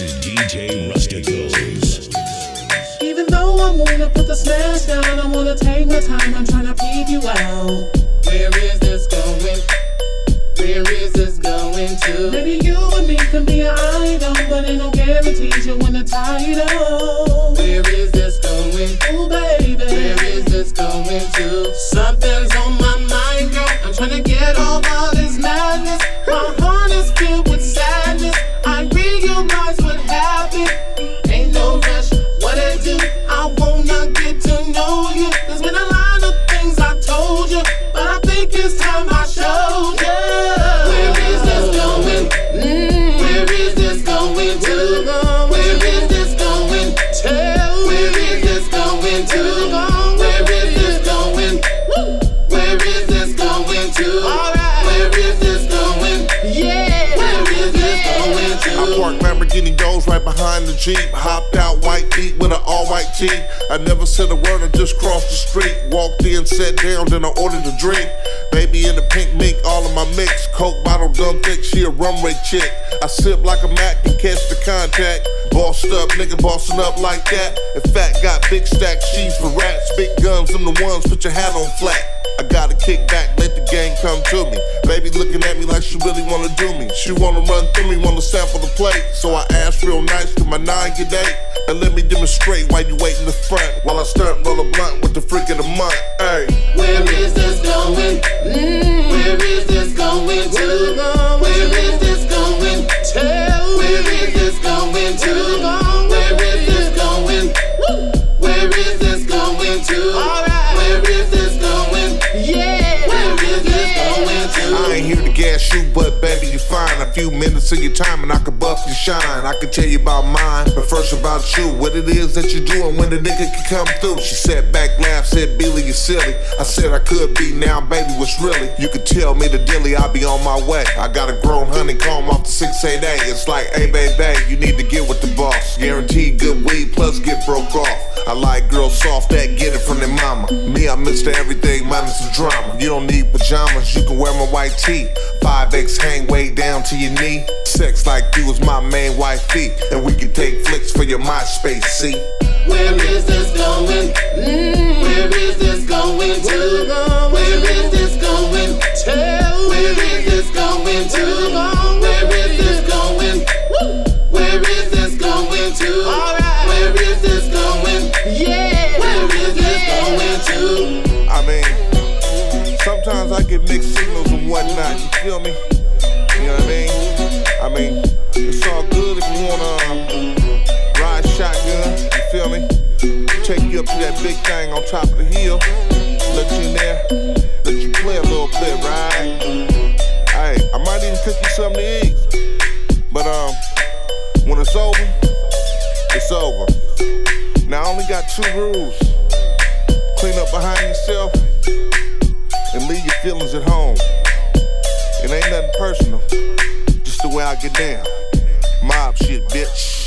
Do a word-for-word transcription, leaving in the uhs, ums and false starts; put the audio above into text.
is D J Rusticals. Even though I wanna put the smash down, I wanna take my time, I'm tryna peep you out. Where is this going? Where is this going to? Maybe you and me can be an idol, but ain't no guarantees you win the title. Where is this going? Ooh, baby. Where is this going to? Something's on my mind, girl. I'm tryna get over this madness. My heart is filled with sadness. I realize what happened. Ain't no rush, what I do. I wanna get to know you. There's been a lot of things I told you, but I think it's time I showed you. Where is this going? Mm, where is this going to? Where is this going to? Where is this going to? Where is this going? Where is this going to? Where is this going? Yeah. Where is this going to? I parked Lamborghini doors right behind the Jeep. Hopped out white feet with an all-white tee. I never said a word, I just crossed the street. Walked in, sat down, then I ordered a drink. Baby in the pink mink, all of my mix. Coke bottle dumb thick, she a runway chick. I sip like a Mac and catch the contact. Bossed up, nigga bossing up like that. In fact, got big stacks, she's for rats. Big guns, them the ones, put your hat on flat. I gotta kick back, let the gang come to me. Baby looking at me like she really wanna do me. She wanna run through me, wanna sample the plate. So I asked real nice, to my nine get eight? And let me demonstrate while you wait in the front. While I stunt roll a blunt with the freak of the month. Ay. Where is this going? Mm, where is this going to? Where is this going to? Where is this going to? Where is this going? Where is this going to? Where is this going? Yeah. Where is this going to? I ain't here to gas you, but baby, you fine. A few minutes of your time and I could buff your shine. I could tell you about mine, but first about you. What it is that you do and when the nigga can come through. She sat back, laughed, said, Billy, you silly. I said I could be now, baby, what's really? You could tell me the dilly, I'll be on my way. I got a grown honeycomb off the six eight eight. It's like, hey, baby, you need to get with the boss. Guaranteed good weed, plus get broke off. I like girls soft that get it from their mama. Me, I'm Mister Everything minus the drama. You don't need pajamas, you can wear my white tee. five X hang way down to your knee. Sex like you is my main wifey. And we can take flicks for your MySpace, see? Where is this going? Mm, where is this going to? Where is this going to? Where is this going to? Where is this going? Where is this going to? Where is this going? Yeah. Where is this going to? I mean, sometimes I get mixed signals and whatnot, you feel me? You know what I mean? I mean, it's all good if you wanna uh, ride shotgun, you feel me? Take you up to that big thing on top of the hill, let you in there, let you play a little bit, right? Hey, I might even cook you something to eat. But um, when it's over, it's over. Now I only got two rules. Clean up behind yourself and leave your feelings at home. It ain't nothing personal, just the way I get down. Mob shit, bitch.